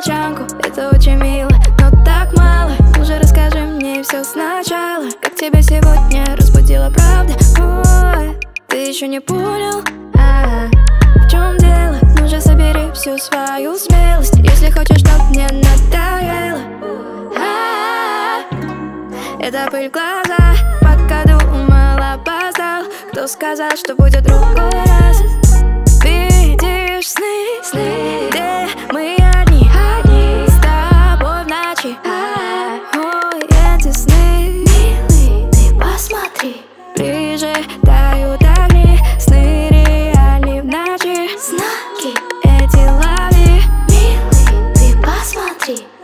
молчанку, это очень мило, но так мало. Уже расскажи мне все сначала. Как тебя сегодня разбудила правда? Ой, ты еще не понял? В чем дело? Ну же собери всю свою смелость, если хочешь, чтоб мне надоело. Это пыль в глазах, пока думал, опоздал. Кто сказал, что будет другой раз? Видишь сны, где мы одни с тобой в ночи. Ой, эти сны, милый, ты посмотри, прижигают огни. Сны реальны в ночи, знаки эти лови, милый, ты посмотри.